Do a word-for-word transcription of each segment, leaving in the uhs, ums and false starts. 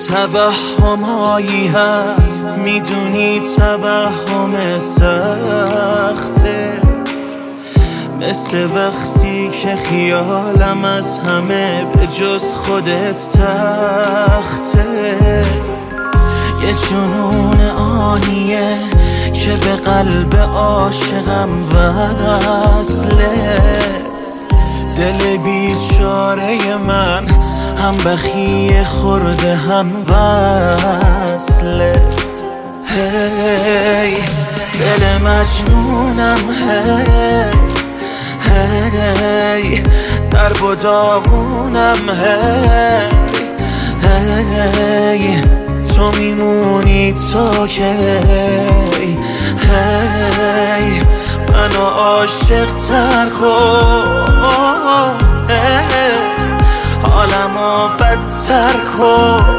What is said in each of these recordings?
توهمایی هست، میدونی توهم سخته، مثل وقتی که خیالم از همه به جز خودت تخته. یه جنون آنیه که به قلب عاشقم وصله، دل بیچاره من هم بخیه خورده هم وصله. هی دل مجنونم، هی هی درب و داغونم، هی هی تو میمونی تا که هی منو عاشق تر کن، حالمو بدتر کن،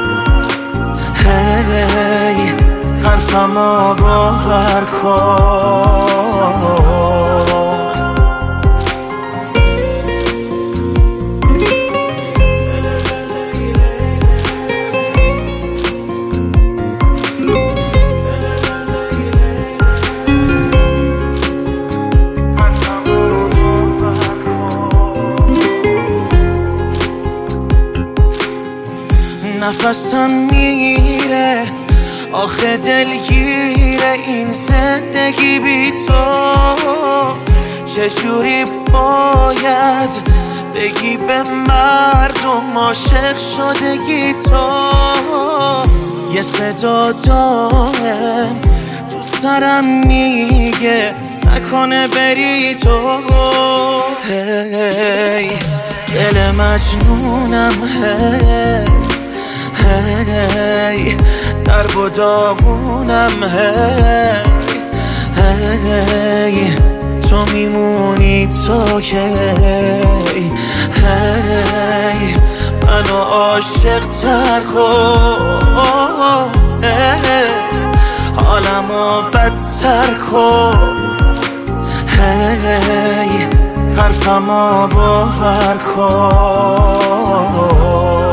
هی حرفمو باور کن. نفسم میره آخه دلگیره این زندگی بی تو، چجوری باید بگی به مردم عاشق شدگی تو. یه صدا دارم تو سرم میگه نکنه بری تو، هی دل مجنونم، هی هی درب و داغونم، هی هی تو میمونی تا که هی منو عاشق تر کن، حالمو بدتر کن، هی حرفمو باور کن.